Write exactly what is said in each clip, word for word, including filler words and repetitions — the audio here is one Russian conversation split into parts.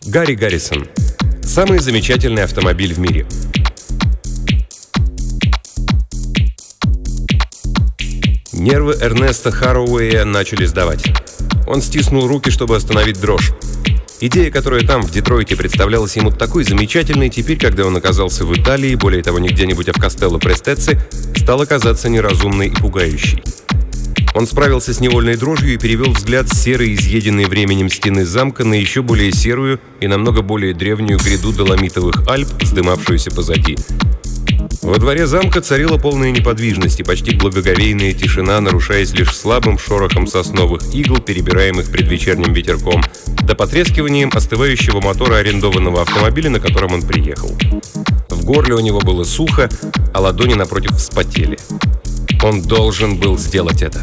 Гарри Гаррисон. Самый замечательный автомобиль в мире. Нервы Эрнеста Харроуэя начали сдавать. Он стиснул руки, чтобы остановить дрожь. Идея, которая там, в Детройте, представлялась ему такой замечательной, теперь, когда он оказался в Италии, более того, не где-нибудь, а в Кастелло-Престецци, стала казаться неразумной и пугающей. Он справился с невольной дрожью и перевел взгляд с серой, изъеденной временем стены замка на еще более серую и намного более древнюю гряду Доломитовых Альп, вздымавшуюся позади. Во дворе замка царила полная неподвижность и почти благоговейная тишина, нарушаясь лишь слабым шорохом сосновых игл, перебираемых предвечерним ветерком, да потрескиванием остывающего мотора арендованного автомобиля, на котором он приехал. В горле у него было сухо, а ладони напротив вспотели. Он должен был сделать это.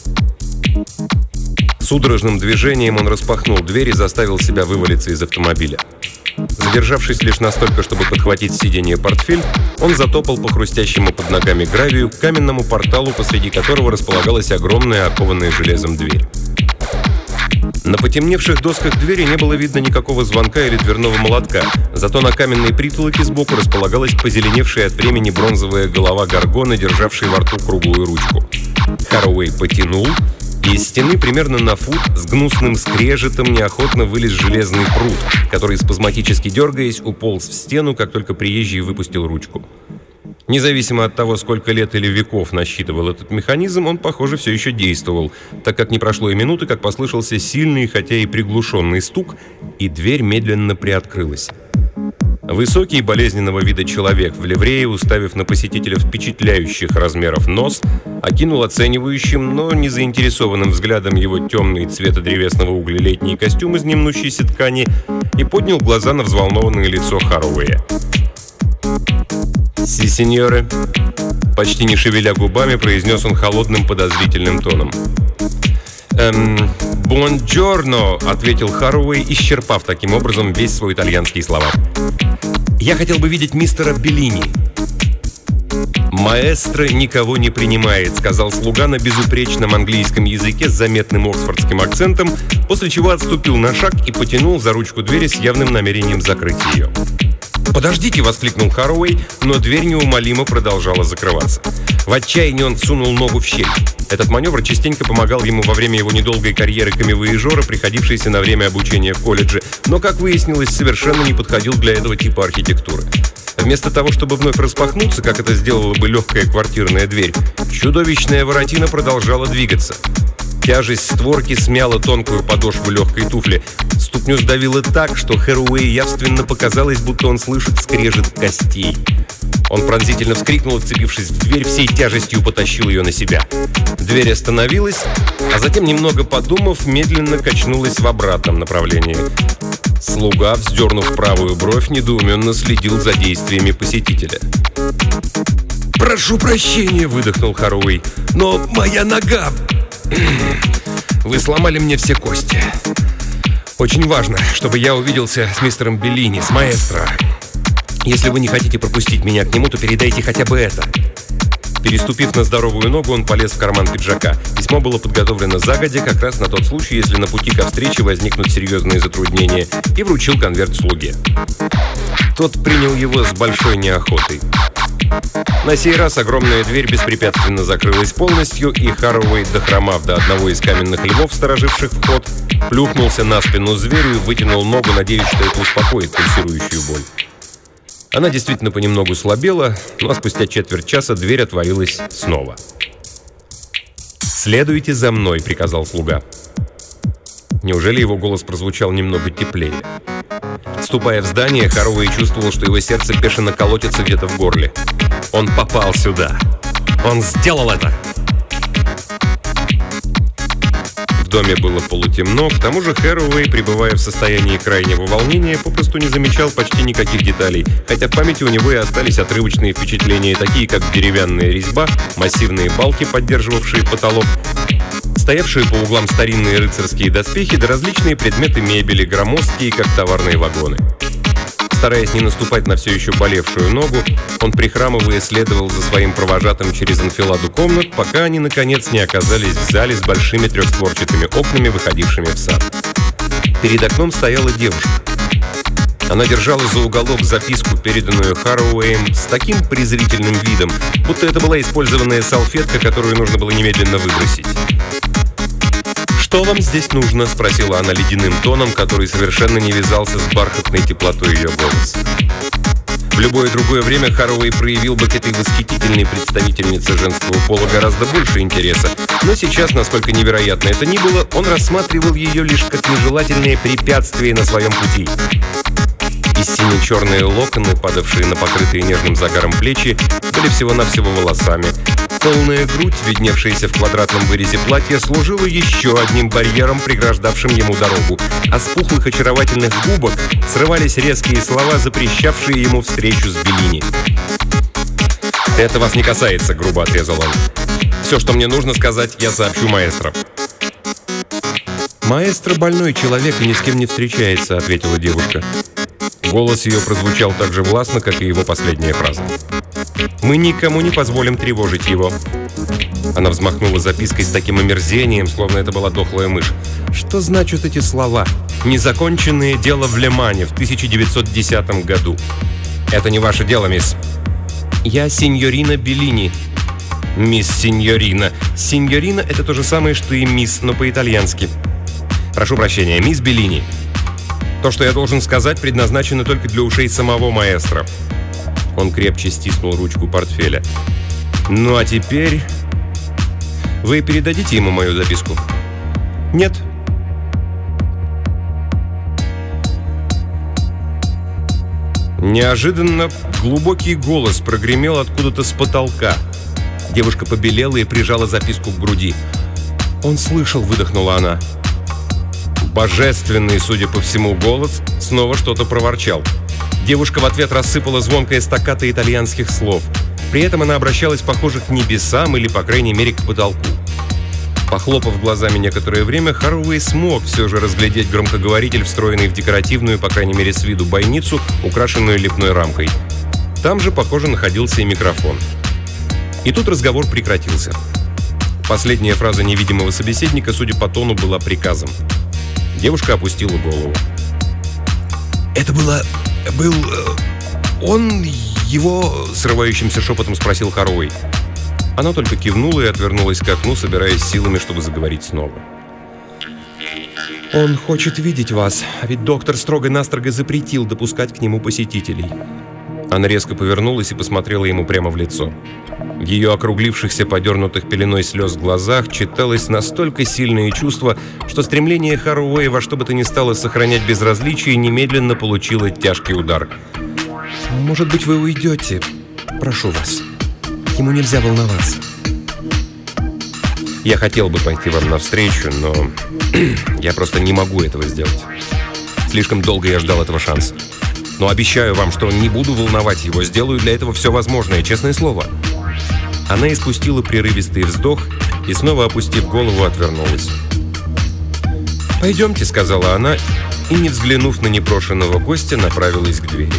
Судорожным движением он распахнул дверь и заставил себя вывалиться из автомобиля. Задержавшись лишь настолько, чтобы подхватить с сиденья портфель, он затопал по хрустящему под ногами гравию к каменному порталу, посреди которого располагалась огромная окованная железом дверь. На потемневших досках двери не было видно никакого звонка или дверного молотка, зато на каменной притолоке сбоку располагалась позеленевшая от времени бронзовая голова горгона, державшая во рту круглую ручку. Харроуэй потянул, и из стены примерно на фут с гнусным скрежетом неохотно вылез железный прут, который, спазматически дергаясь, уполз в стену, как только приезжий выпустил ручку. Независимо от того, сколько лет или веков насчитывал этот механизм, он, похоже, все еще действовал, так как не прошло и минуты, как послышался сильный, хотя и приглушенный стук, и дверь медленно приоткрылась. Высокий, болезненного вида человек в ливрее, уставив на посетителя впечатляющих размеров нос, окинул оценивающим, но не заинтересованным взглядом его темный цвета древесного угля летний костюм из немнущейся ткани и поднял глаза на взволнованное лицо Харроуэя. «Си, сеньоры», — почти не шевеля губами, произнес он холодным подозрительным тоном. «Эм, бонджорно», — ответил Харроуэй, исчерпав таким образом весь свой итальянский словарь. «Я хотел бы видеть мистера Беллини». «Маэстро никого не принимает», — сказал слуга на безупречном английском языке с заметным оксфордским акцентом, после чего отступил на шаг и потянул за ручку двери с явным намерением закрыть ее. «Подождите!» — воскликнул Харроуэй, но дверь неумолимо продолжала закрываться. В отчаянии он всунул ногу в щель. Этот маневр частенько помогал ему во время его недолгой карьеры камевояжера, приходившейся на время обучения в колледже, но, как выяснилось, совершенно не подходил для этого типа архитектуры. Вместо того, чтобы вновь распахнуться, как это сделала бы легкая квартирная дверь, чудовищная воротина продолжала двигаться. Тяжесть створки смяла тонкую подошву легкой туфли. Ступню сдавило так, что Харроуэй явственно показалось, будто он слышит скрежет костей. Он пронзительно вскрикнул, вцепившись в дверь, всей тяжестью потащил ее на себя. Дверь остановилась, а затем, немного подумав, медленно качнулась в обратном направлении. Слуга, вздернув правую бровь, недоуменно следил за действиями посетителя. «Прошу прощения», — выдохнул Харроуэй, — «но моя нога... Вы сломали мне все кости. Очень важно, чтобы я увиделся с мистером Беллини, с маэстро. Если вы не хотите пропустить меня к нему, то передайте хотя бы это». Переступив на здоровую ногу, он полез в карман пиджака. Письмо было подготовлено загодя, как раз на тот случай, если на пути ко встрече возникнут серьезные затруднения, и вручил конверт слуге. Тот принял его с большой неохотой. На сей раз огромная дверь беспрепятственно закрылась полностью, и Харроуэй, дохромав до одного из каменных львов, стороживших вход, плюхнулся на спину зверю и вытянул ногу, надеясь, что это успокоит пульсирующую боль. Она действительно понемногу слабела, но спустя четверть часа дверь отворилась снова. «Следуйте за мной», — приказал слуга. Неужели его голос прозвучал немного теплее? Ступая в здание, Харроуэй чувствовал, что его сердце бешено колотится где-то в горле. Он попал сюда. Он сделал это. В доме было полутемно, к тому же Харроуэй, пребывая в состоянии крайнего волнения, попросту не замечал почти никаких деталей, хотя в памяти у него и остались отрывочные впечатления, такие как деревянная резьба, массивные балки, поддерживавшие потолок, стоявшие по углам старинные рыцарские доспехи, да различные предметы мебели, громоздкие, как товарные вагоны. Стараясь не наступать на все еще болевшую ногу, он, прихрамывая, следовал за своим провожатым через анфиладу комнат, пока они, наконец, не оказались в зале с большими трехстворчатыми окнами, выходившими в сад. Перед окном стояла девушка. Она держала за уголок записку, переданную Харроуэем, с таким презрительным видом, будто это была использованная салфетка, которую нужно было немедленно выбросить. «Что вам здесь нужно?» – спросила она ледяным тоном, который совершенно не вязался с бархатной теплотой ее голоса. В любое другое время Харроуэй проявил бы к этой восхитительной представительнице женского пола гораздо больше интереса, но сейчас, насколько невероятно это ни было, он рассматривал ее лишь как нежелательное препятствие на своем пути. И сине-черные локоны, падавшие на покрытые нежным загаром плечи, были всего-навсего волосами. Полная грудь, видневшаяся в квадратном вырезе платья, служила еще одним барьером, преграждавшим ему дорогу, а с пухлых очаровательных губок срывались резкие слова, запрещавшие ему встречу с Беллини. «Это вас не касается», — грубо отрезал он. «Все, что мне нужно сказать, я сообщу маэстро». «Маэстро больной человек и ни с кем не встречается», — ответила девушка. Голос ее прозвучал так же властно, как и его последняя фраза. «Мы никому не позволим тревожить его». Она взмахнула запиской с таким омерзением, словно это была дохлая мышь. «Что значат эти слова? Незаконченное дело в Лемане в тысяча девятьсот десятом году». «Это не ваше дело, мисс». «Я синьорина Беллини». «Мисс Синьорина». «Синьорина» — это то же самое, что и «мисс», но по-итальянски. «Прошу прощения, мисс Беллини. То, что я должен сказать, предназначено только для ушей самого маэстро». Он крепче стиснул ручку портфеля. «Ну а теперь... Вы передадите ему мою записку?» «Нет». Неожиданно глубокий голос прогремел откуда-то с потолка. Девушка побелела и прижала записку к груди. «Он слышал», — выдохнула она. Божественный, судя по всему, голос снова что-то проворчал. Девушка в ответ рассыпала звонкое стаккато итальянских слов. При этом она обращалась, похоже, к небесам или, по крайней мере, к потолку. Похлопав глазами некоторое время, Харроуэй смог все же разглядеть громкоговоритель, встроенный в декоративную, по крайней мере с виду, бойницу, украшенную лепной рамкой. Там же, похоже, находился и микрофон. И тут разговор прекратился. Последняя фраза невидимого собеседника, судя по тону, была приказом. Девушка опустила голову. «Это было... был... он... его...» — срывающимся шепотом спросил Харроуэй. Она только кивнула и отвернулась к окну, собираясь силами, чтобы заговорить снова. «Он хочет видеть вас, а ведь доктор строго-настрого запретил допускать к нему посетителей». Она резко повернулась и посмотрела ему прямо в лицо. В ее округлившихся, подернутых пеленой слез глазах читалось настолько сильное чувство, что стремление Харроуэя во что бы то ни стало сохранять безразличие немедленно получило тяжкий удар. «Может быть, вы уйдете? Прошу вас. Ему нельзя волноваться». «Я хотел бы пойти вам навстречу, но я просто не могу этого сделать. Слишком долго я ждал этого шанса. Но обещаю вам, что не буду волновать его, сделаю для этого все возможное, честное слово». Она испустила прерывистый вздох и, снова опустив голову, отвернулась. «Пойдемте», — сказала она, и, не взглянув на непрошенного гостя, направилась к двери.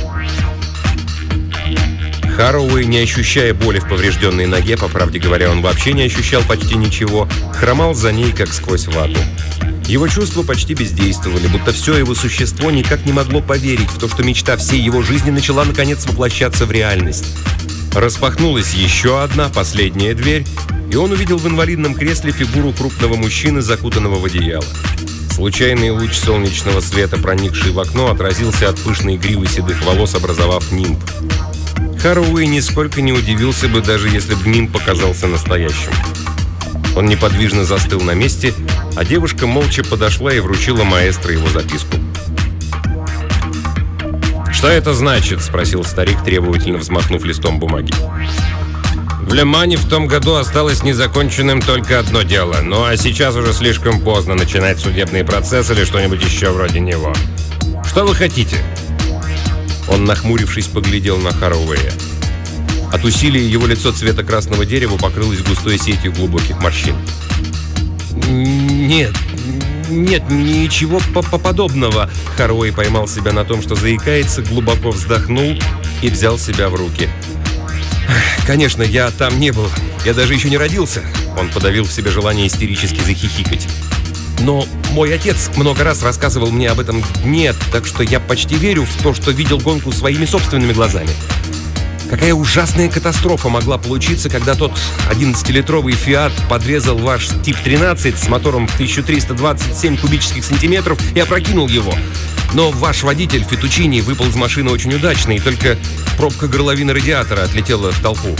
Харроуэй, не ощущая боли в поврежденной ноге, по правде говоря, он вообще не ощущал почти ничего, хромал за ней, как сквозь вату. Его чувства почти бездействовали, будто все его существо никак не могло поверить в то, что мечта всей его жизни начала, наконец, воплощаться в реальность. Распахнулась еще одна, последняя дверь, и он увидел в инвалидном кресле фигуру крупного мужчины, закутанного в одеяло. Случайный луч солнечного света, проникший в окно, отразился от пышной гривы седых волос, образовав нимб. Харроуэй нисколько не удивился бы, даже если бы нимб показался настоящим. Он неподвижно застыл на месте, а девушка молча подошла и вручила маэстро его записку. «Что это значит?» — спросил старик, требовательно взмахнув листом бумаги. «В Лемане в том году осталось незаконченным только одно дело. Ну а сейчас уже слишком поздно начинать судебный процесс или что-нибудь еще вроде него. Что вы хотите?» Он, нахмурившись, поглядел на Харроуэя. От усилия его лицо цвета красного дерева покрылось густой сетью глубоких морщин. «Нет, нет, ничего подобного». Харроуэй поймал себя на том, что заикается, глубоко вздохнул и взял себя в руки. «Конечно, я там не был. Я даже еще не родился». Он подавил в себе желание истерически захихикать. Но мой отец много раз рассказывал мне об этом дне, так что я почти верю в то, что видел гонку своими собственными глазами. Какая ужасная катастрофа могла получиться, когда тот одиннадцатилитровый «Фиат» подрезал ваш Тип тринадцать с мотором в тысячу триста двадцать семь кубических сантиметров и опрокинул его. Но ваш водитель Феттучини выпал из машины очень удачно, и только пробка горловины радиатора отлетела в толпу.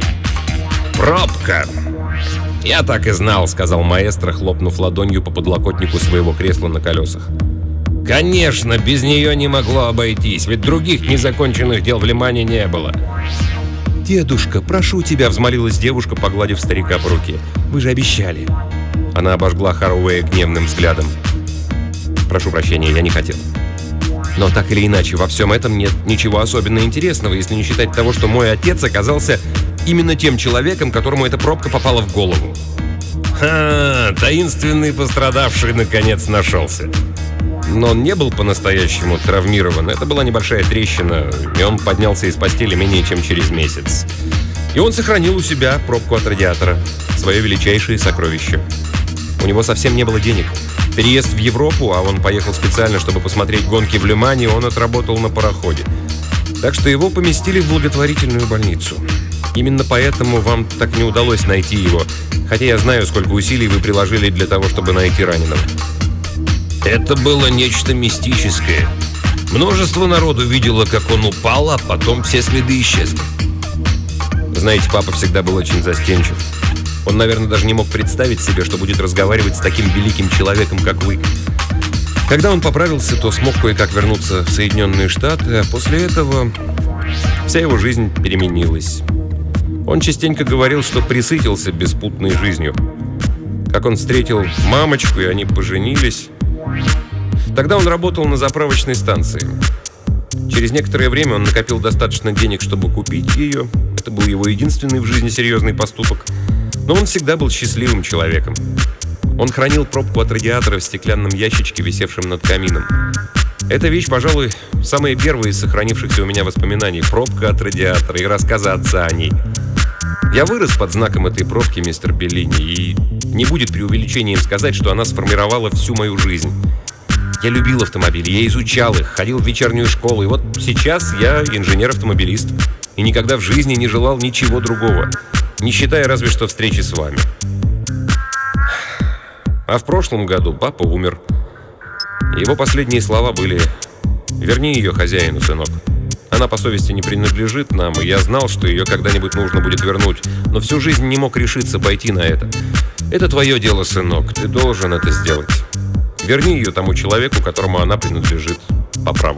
«Пробка! Я так и знал», — сказал маэстро, хлопнув ладонью по подлокотнику своего кресла на колесах. «Конечно, без нее не могло обойтись, ведь других незаконченных дел в Лимане не было». «Дедушка, прошу тебя», — взмолилась девушка, погладив старика по руке. «Вы же обещали». Она обожгла Харроуэя гневным взглядом. «Прошу прощения, я не хотел. Но так или иначе, во всем этом нет ничего особенно интересного, если не считать того, что мой отец оказался именно тем человеком, которому эта пробка попала в голову». «Ха, таинственный пострадавший наконец нашелся». Но он не был по-настоящему травмирован. Это была небольшая трещина, и он поднялся из постели менее чем через месяц. И он сохранил у себя пробку от радиатора, свое величайшее сокровище. У него совсем не было денег. Переезд в Европу, а он поехал специально, чтобы посмотреть гонки в Лимане, он отработал на пароходе. Так что его поместили в благотворительную больницу. Именно поэтому вам так не удалось найти его, хотя я знаю, сколько усилий вы приложили для того, чтобы найти раненого. Это было нечто мистическое. Множество народу видело, как он упал, а потом все следы исчезли. Знаете, папа всегда был очень застенчив. Он, наверное, даже не мог представить себе, что будет разговаривать с таким великим человеком, как вы. Когда он поправился, то смог кое-как вернуться в Соединенные Штаты, а после этого вся его жизнь переменилась. Он частенько говорил, что пресытился беспутной жизнью. Как он встретил мамочку, и они поженились. Тогда он работал на заправочной станции. Через некоторое время он накопил достаточно денег, чтобы купить ее. Это был его единственный в жизни серьезный поступок. Но он всегда был счастливым человеком. Он хранил пробку от радиатора в стеклянном ящичке, висевшем над камином. Эта вещь, пожалуй, самая первая из сохранившихся у меня воспоминаний. Пробка от радиатора и рассказы отца о ней. Я вырос под знаком этой пробки, мистер Беллини, и не будет преувеличением сказать, что она сформировала всю мою жизнь. Я любил автомобили, я изучал их, ходил в вечернюю школу, и вот сейчас я инженер-автомобилист. И никогда в жизни не желал ничего другого, не считая разве что встречи с вами. А в прошлом году папа умер. Его последние слова были: «Верни ее хозяину, сынок. Она по совести не принадлежит нам, и я знал, что ее когда-нибудь нужно будет вернуть, но всю жизнь не мог решиться пойти на это. Это твое дело, сынок, ты должен это сделать. Верни ее тому человеку, которому она принадлежит по праву».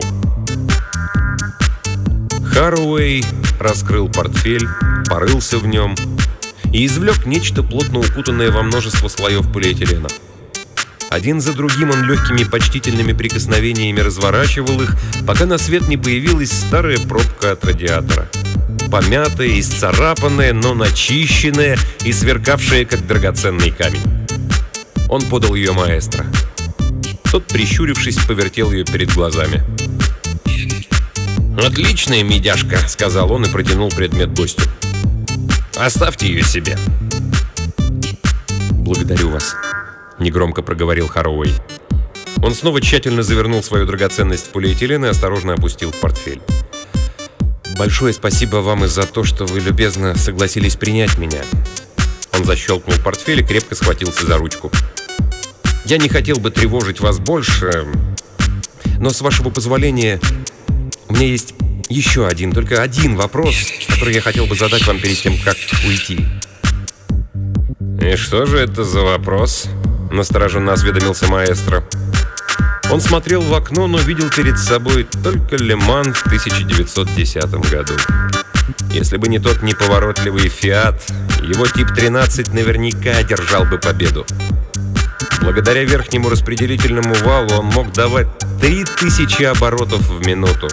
Харроуэй раскрыл портфель, порылся в нем и извлек нечто плотно укутанное во множество слоев полиэтилена. Один за другим он легкими почтительными прикосновениями разворачивал их, пока на свет не появилась старая пробка от радиатора. Помятая, исцарапанная, но начищенная и сверкавшая, как драгоценный камень. Он подал ее маэстро. Тот, прищурившись, повертел ее перед глазами. «Отличная медяшка», — сказал он и протянул предмет гостю. «Оставьте ее себе». «Благодарю вас», — негромко проговорил Харроуэй. Он снова тщательно завернул свою драгоценность в полиэтилен и осторожно опустил в портфель. «Большое спасибо вам и за то, что вы любезно согласились принять меня». Он защелкнул портфель и крепко схватился за ручку. «Я не хотел бы тревожить вас больше, но, с вашего позволения, у меня есть еще один, только один вопрос, который я хотел бы задать вам перед тем, как уйти». «И что же это за вопрос?» — настороженно осведомился маэстро. Он смотрел в окно, но видел перед собой только Лиман в тысяча девятьсот десятом году. Если бы не тот неповоротливый «Фиат», его Тип тринадцать наверняка одержал бы победу. Благодаря верхнему распределительному валу он мог давать три тысячи оборотов в минуту.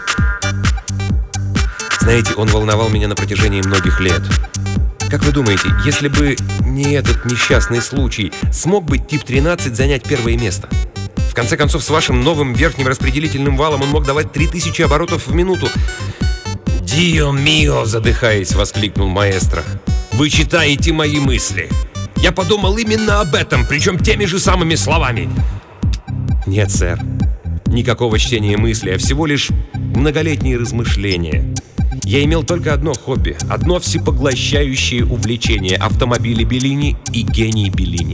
Знаете, он волновал меня на протяжении многих лет. Как вы думаете, если бы не этот несчастный случай, смог бы Тип тринадцать занять первое место? В конце концов, с вашим новым верхним распределительным валом он мог давать три тысячи оборотов в минуту. «Дио мио!» — задыхаясь, воскликнул маэстро. «Вы читаете мои мысли. Я подумал именно об этом, причем теми же самыми словами. Нет, сэр. Никакого чтения мысли, а всего лишь многолетние размышления. Я имел только одно хобби, одно всепоглощающее увлечение — автомобили Беллини и гений Беллини.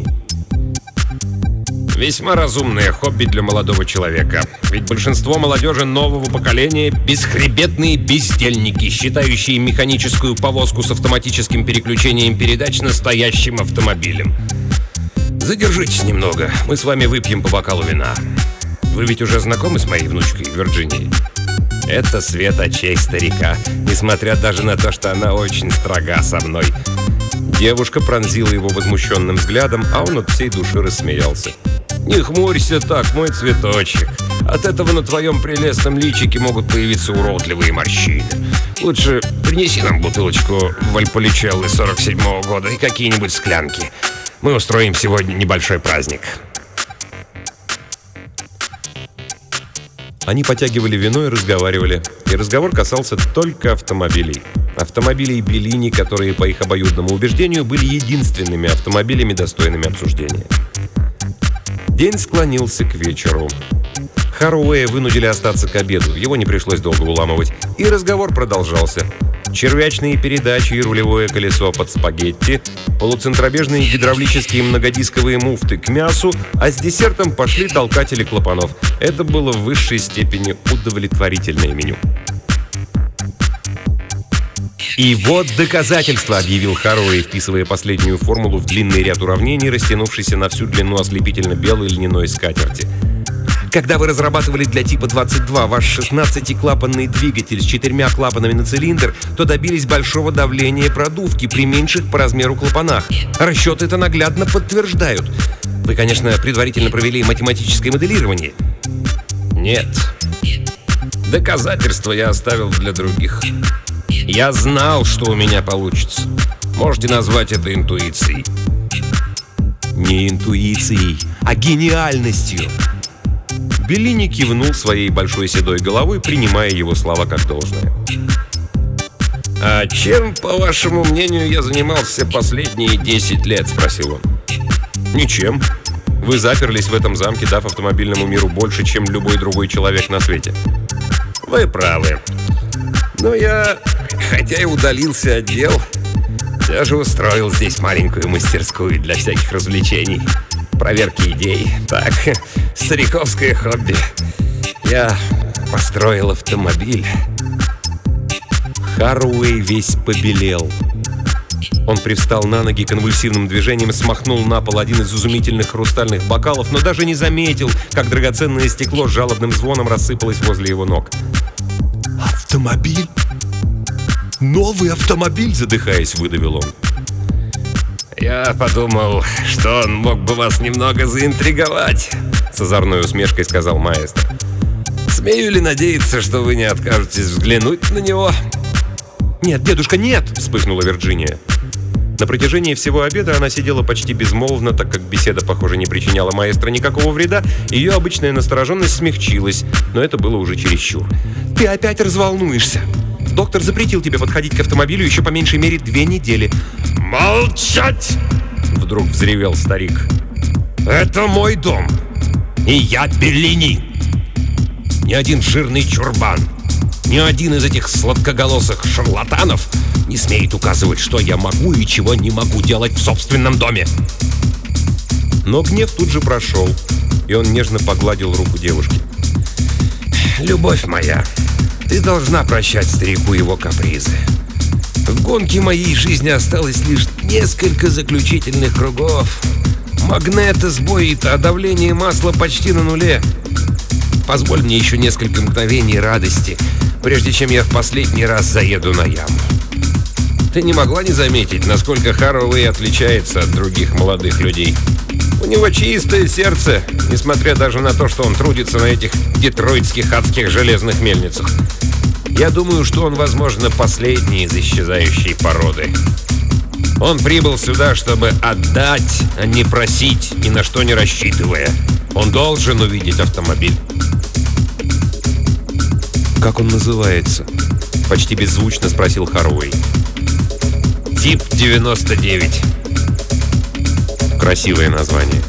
Весьма разумное хобби для молодого человека. Ведь большинство молодежи нового поколения — бесхребетные бездельники, считающие механическую повозку с автоматическим переключением передач настоящим автомобилем. Задержитесь немного, мы с вами выпьем по бокалу вина. Вы ведь уже знакомы с моей внучкой Вирджинией? Это свет очей старика, несмотря даже на то, что она очень строга со мной. Девушка пронзила его возмущенным взглядом, а он от всей души рассмеялся. «Не хмурься так, мой цветочек. От этого на твоем прелестном личике могут появиться уродливые морщины. Лучше принеси нам бутылочку Вальполичеллы сорок седьмого года и какие-нибудь склянки. Мы устроим сегодня небольшой праздник». Они потягивали вино и разговаривали. И разговор касался только автомобилей. Автомобилей Беллини, которые, по их обоюдному убеждению, были единственными автомобилями, достойными обсуждения. День склонился к вечеру. Харроуэя вынудили остаться к обеду, его не пришлось долго уламывать, и разговор продолжался. Червячные передачи и рулевое колесо под спагетти, полуцентробежные гидравлические многодисковые муфты к мясу, а с десертом пошли толкатели клапанов. Это было в высшей степени удовлетворительное меню. «И вот доказательство», — объявил Харроуэй, вписывая последнюю формулу в длинный ряд уравнений, растянувшийся на всю длину ослепительно-белой льняной скатерти. Когда вы разрабатывали для типа двадцать два ваш шестнадцатиклапанный двигатель с четырьмя клапанами на цилиндр, то добились большого давления продувки при меньших по размеру клапанах. Расчеты это наглядно подтверждают. Вы, конечно, предварительно провели математическое моделирование. Нет. Доказательства я оставил для других. Я знал, что у меня получится. Можете назвать это интуицией. Не интуицией, а гениальностью. Беллини кивнул своей большой седой головой, принимая его слова как должное. «А чем, по вашему мнению, я занимался последние десять лет?» — спросил он. «Ничем. Вы заперлись в этом замке, дав автомобильному миру больше, чем любой другой человек на свете». «Вы правы. Но я, хотя и удалился от дел, все же устроил здесь маленькую мастерскую для всяких развлечений. Проверки идей. Так, стариковское хобби. Я построил автомобиль». Харроуэй весь побелел. Он привстал на ноги, конвульсивным движением смахнул на пол один из изумительных хрустальных бокалов, но даже не заметил, как драгоценное стекло с жалобным звоном рассыпалось возле его ног. «Автомобиль? Новый автомобиль?» — задыхаясь, выдавил он. «Я подумал, что он мог бы вас немного заинтриговать», — с озорной усмешкой сказал маэстро. «Смею ли надеяться, что вы не откажетесь взглянуть на него?» «Нет, дедушка, нет!» — вспыхнула Вирджиния. На протяжении всего обеда она сидела почти безмолвно, так как беседа, похоже, не причиняла маэстро никакого вреда. Ее обычная настороженность смягчилась, но это было уже чересчур. «Ты опять разволнуешься. Доктор запретил тебе подходить к автомобилю еще по меньшей мере две недели». «Молчать!» — вдруг взревел старик. «Это мой дом, и я Беллини. Ни один жирный чурбан, ни один из этих сладкоголосых шарлатанов не смеет указывать, что я могу и чего не могу делать в собственном доме». Но гнев тут же прошел, и он нежно погладил руку девушки. «Любовь моя, ты должна прощать старику его капризы. В гонке моей жизни осталось лишь несколько заключительных кругов. Магнето сбоит, а давление масла почти на нуле. Позволь мне еще несколько мгновений радости, прежде чем я в последний раз заеду на яму. Ты не могла не заметить, насколько Харроуэй отличается от других молодых людей? У него чистое сердце, несмотря даже на то, что он трудится на этих детройтских адских железных мельницах. Я думаю, что он, возможно, последний из исчезающей породы. Он прибыл сюда, чтобы отдать, а не просить, ни на что не рассчитывая. Он должен увидеть автомобиль». «Как он называется?» — почти беззвучно спросил Харроуэй. «Тип девяносто девять». Красивое название.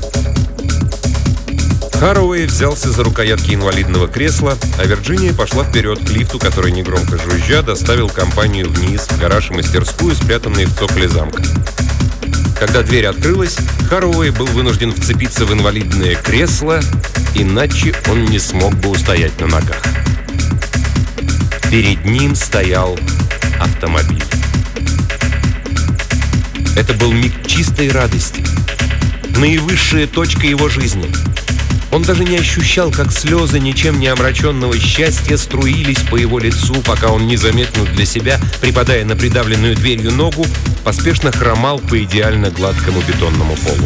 Харроуэй взялся за рукоятки инвалидного кресла, а Вирджиния пошла вперед к лифту, который, негромко жужжа, доставил компанию вниз, в гараж и мастерскую, спрятанные в цоколе замка. Когда дверь открылась, Харроуэй был вынужден вцепиться в инвалидное кресло, иначе он не смог бы устоять на ногах. Перед ним стоял автомобиль. Это был миг чистой радости, наивысшая точка его жизни. Он даже не ощущал, как слезы ничем не омраченного счастья струились по его лицу, пока он незаметно для себя, припадая на придавленную дверью ногу, поспешно хромал по идеально гладкому бетонному полу.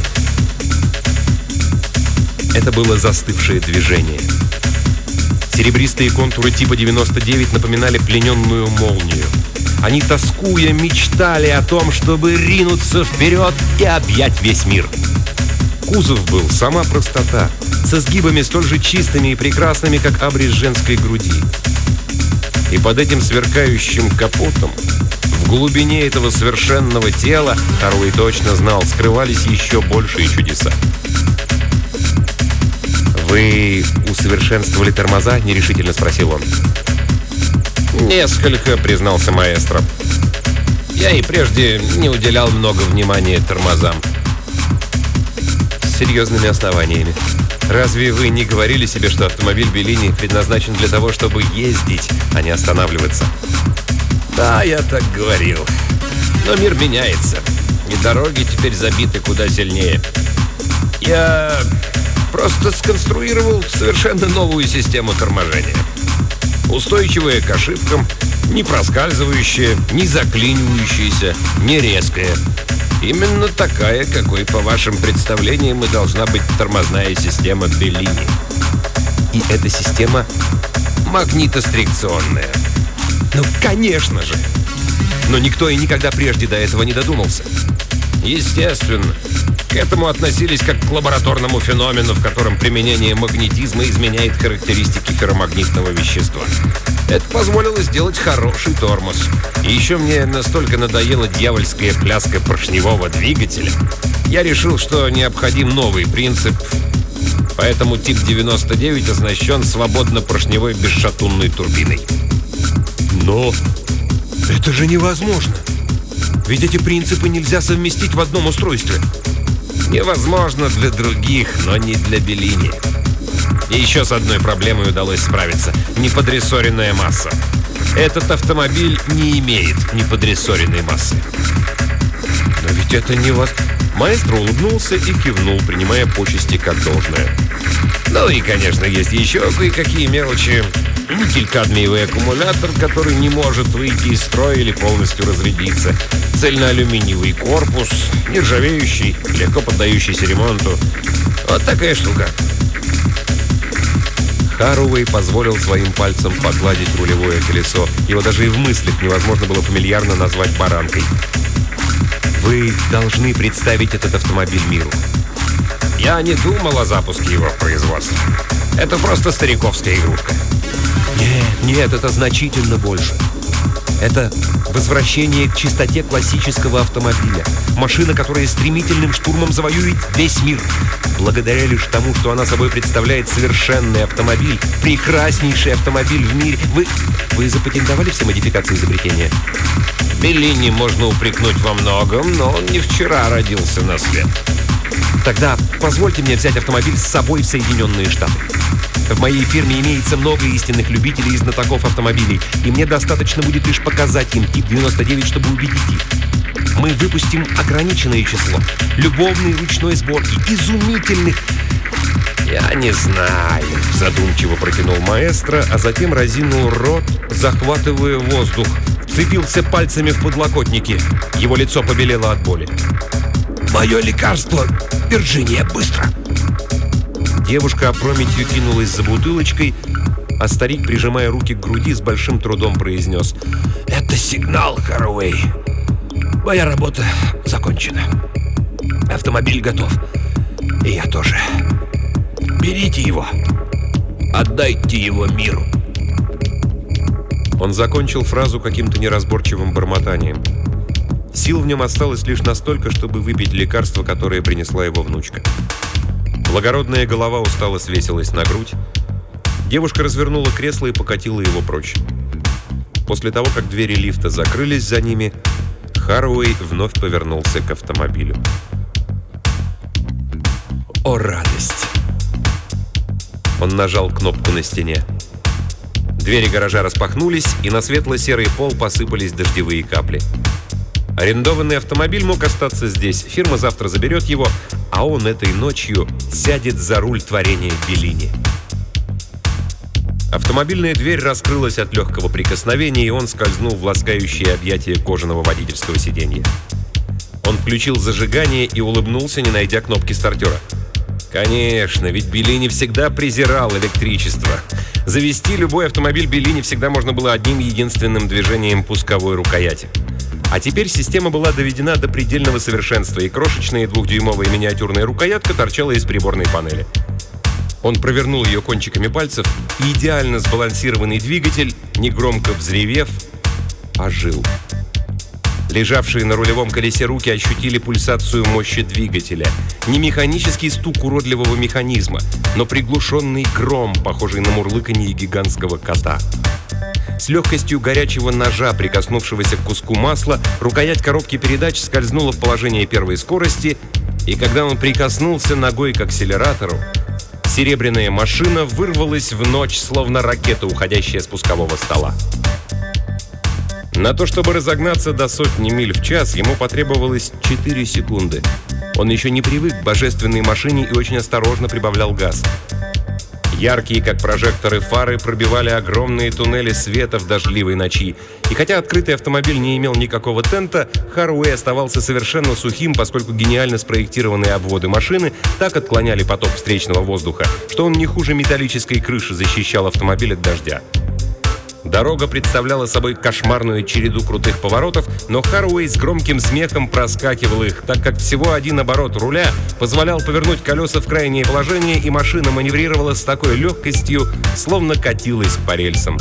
Это было застывшее движение. Серебристые контуры типа девяносто девять напоминали плененную молнию. Они, тоскуя, мечтали о том, чтобы ринуться вперед и объять весь мир. Кузов был сама простота, со сгибами столь же чистыми и прекрасными, как абрис женской груди. И под этим сверкающим капотом, в глубине этого совершенного тела, Харроуэй точно знал, скрывались еще большие чудеса. «Вы усовершенствовали тормоза?» — нерешительно спросил он. «Несколько», — признался маэстро. «Я и прежде не уделял много внимания тормозам». «С серьезными основаниями. Разве вы не говорили себе, что автомобиль Беллини предназначен для того, чтобы ездить, а не останавливаться?» «Да, я так говорил. Но мир меняется, и дороги теперь забиты куда сильнее. Я просто сконструировал совершенно новую систему торможения. Устойчивая к ошибкам, не проскальзывающая, не заклинивающаяся, не резкая. Именно такая, какой, по вашим представлениям, и должна быть тормозная система Беллини. И эта система магнитострикционная». «Ну, конечно же! Но никто и никогда прежде до этого не додумался». «Естественно. К этому относились как к лабораторному феномену, в котором применение магнетизма изменяет характеристики ферромагнитного вещества. Это позволило сделать хороший тормоз. И еще мне настолько надоела дьявольская пляска поршневого двигателя. Я решил, что необходим новый принцип. Поэтому тип девяносто девять оснащен свободно-поршневой бесшатунной турбиной». «Но это же невозможно! Ведь эти принципы нельзя совместить в одном устройстве». «Невозможно для других, но не для Беллини. И еще с одной проблемой удалось справиться – неподрессоренная масса. Этот автомобиль не имеет неподрессоренной массы». «Но ведь это не вас...» Маэстро улыбнулся и кивнул, принимая почести как должное. «Ну и, конечно, есть еще кое-какие мелочи. Никель-кадмиевый аккумулятор, который не может выйти из строя или полностью разрядиться. Цельноалюминиевый корпус, нержавеющий, легко поддающийся ремонту. Вот такая штука». Харроуэй позволил своим пальцем погладить рулевое колесо. Его даже и в мыслях невозможно было фамильярно назвать баранкой. «Вы должны представить этот автомобиль миру». «Я не думал о запуске его в производство. Это просто стариковская игрушка». «Нет, нет, это значительно больше. Это возвращение к чистоте классического автомобиля. Машина, которая стремительным штурмом завоюет весь мир. Благодаря лишь тому, что она собой представляет совершенный автомобиль, прекраснейший автомобиль в мире. Вы, вы запатентовали все модификации изобретения?» «Беллини можно упрекнуть во многом, но он не вчера родился на свет». «Тогда позвольте мне взять автомобиль с собой в Соединенные Штаты. В моей фирме имеется много истинных любителей и знатоков автомобилей, и мне достаточно будет лишь показать им тип девяносто девять, чтобы убедить их. Мы выпустим ограниченное число любовной ручной сборки, изумительных...» «Я не знаю», — задумчиво протянул маэстро, а затем разинул рот, захватывая воздух, вцепился пальцами в подлокотники. Его лицо побелело от боли. «Мое лекарство, Вирджиния, быстро!» Девушка опрометью кинулась за бутылочкой, а старик, прижимая руки к груди, с большим трудом произнес: «Это сигнал, Харроуэй. Моя работа закончена. Автомобиль готов. И я тоже. Берите его. Отдайте его миру». Он закончил фразу каким-то неразборчивым бормотанием. Сил в нем осталось лишь настолько, чтобы выпить лекарство, которое принесла его внучка. Благородная голова устало свесилась на грудь. Девушка развернула кресло и покатила его прочь. После того, как двери лифта закрылись за ними, Харауэй вновь повернулся к автомобилю. О, радость! Он нажал кнопку на стене. Двери гаража распахнулись, и на светло-серый пол посыпались дождевые капли. Арендованный автомобиль мог остаться здесь. Фирма завтра заберет его, а он этой ночью сядет за руль творения Беллини. Автомобильная дверь раскрылась от легкого прикосновения, и он скользнул в ласкающее объятие кожаного водительского сиденья. Он включил зажигание и улыбнулся, не найдя кнопки стартера. Конечно, ведь Беллини всегда презирал электричество. Завести любой автомобиль Беллини всегда можно было одним единственным движением пусковой рукояти. А теперь система была доведена до предельного совершенства, и крошечная двухдюймовая миниатюрная рукоятка торчала из приборной панели. Он провернул ее кончиками пальцев, и идеально сбалансированный двигатель, негромко взревев, ожил. Лежавшие на рулевом колесе руки ощутили пульсацию мощи двигателя. Не механический стук уродливого механизма, но приглушенный гром, похожий на мурлыканье гигантского кота. С легкостью горячего ножа, прикоснувшегося к куску масла, рукоять коробки передач скользнула в положение первой скорости, и когда он прикоснулся ногой к акселератору, серебряная машина вырвалась в ночь, словно ракета, уходящая с пускового стола. На то, чтобы разогнаться до сотни миль в час, ему потребовалось четыре секунды. Он еще не привык к божественной машине и очень осторожно прибавлял газ. Яркие, как прожекторы, фары пробивали огромные туннели света в дождливой ночи. И хотя открытый автомобиль не имел никакого тента, Харауэй оставался совершенно сухим, поскольку гениально спроектированные обводы машины так отклоняли поток встречного воздуха, что он не хуже металлической крыши защищал автомобиль от дождя. Дорога представляла собой кошмарную череду крутых поворотов, но Харауэй с громким смехом проскакивал их, так как всего один оборот руля позволял повернуть колеса в крайнее положение, и машина маневрировала с такой легкостью, словно катилась по рельсам.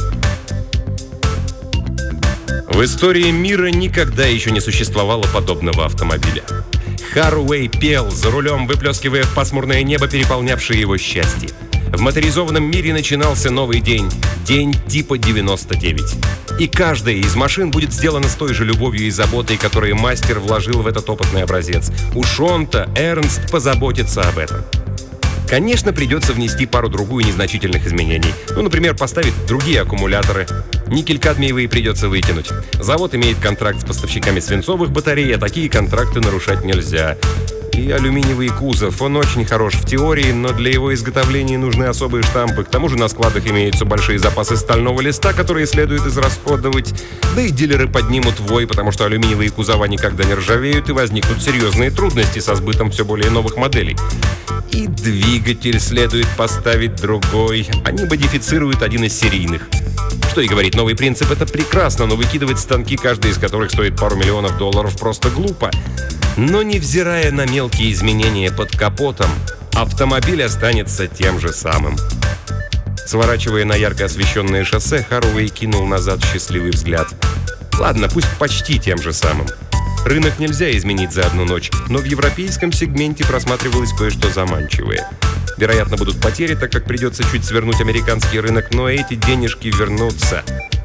В истории мира никогда еще не существовало подобного автомобиля. Харауэй пел, за рулем выплескивая в пасмурное небо переполнявшее его счастье. В моторизованном мире начинался новый день, день типа девяносто девять. И каждая из машин будет сделана с той же любовью и заботой, которые мастер вложил в этот опытный образец. Уж он-то, Эрнст, позаботится об этом. Конечно, придется внести пару-другую незначительных изменений. Ну, например, поставить другие аккумуляторы. Никель-кадмиевые придется выкинуть. Завод имеет контракт с поставщиками свинцовых батарей, а такие контракты нарушать нельзя. И алюминиевый кузов. Он очень хорош в теории, но для его изготовления нужны особые штампы. К тому же на складах имеются большие запасы стального листа, которые следует израсходовать. Да и дилеры поднимут вой, потому что алюминиевые кузова никогда не ржавеют, и возникнут серьезные трудности со сбытом все более новых моделей. И двигатель следует поставить другой. Они модифицируют один из серийных. Что и говорить, новый принцип — это прекрасно, но выкидывать станки, каждый из которых стоит пару миллионов долларов, просто глупо. Но невзирая на мелкие изменения под капотом, автомобиль останется тем же самым. Сворачивая на ярко освещенное шоссе, Харауэй кинул назад счастливый взгляд. Ладно, пусть почти тем же самым. Рынок нельзя изменить за одну ночь, но в европейском сегменте просматривалось кое-что заманчивое. Вероятно, будут потери, так как придется чуть свернуть американский рынок, но эти денежки вернутся.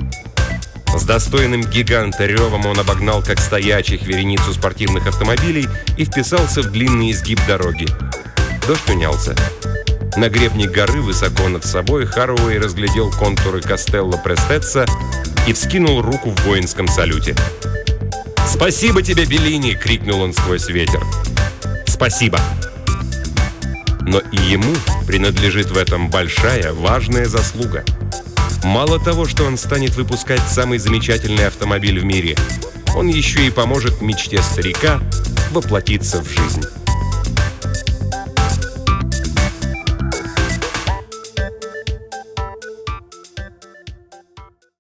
С достойным гиганта ревом он обогнал как стоячих вереницу спортивных автомобилей и вписался в длинный изгиб дороги. Дождь унялся. На гребне горы высоко над собой Харауэй разглядел контуры Кастелло Престеццо и вскинул руку в воинском салюте. «Спасибо тебе, Беллини!» — крикнул он сквозь ветер. «Спасибо!» Но и ему принадлежит в этом большая, важная заслуга. Мало того, что он станет выпускать самый замечательный автомобиль в мире, он еще и поможет мечте старика воплотиться в жизнь.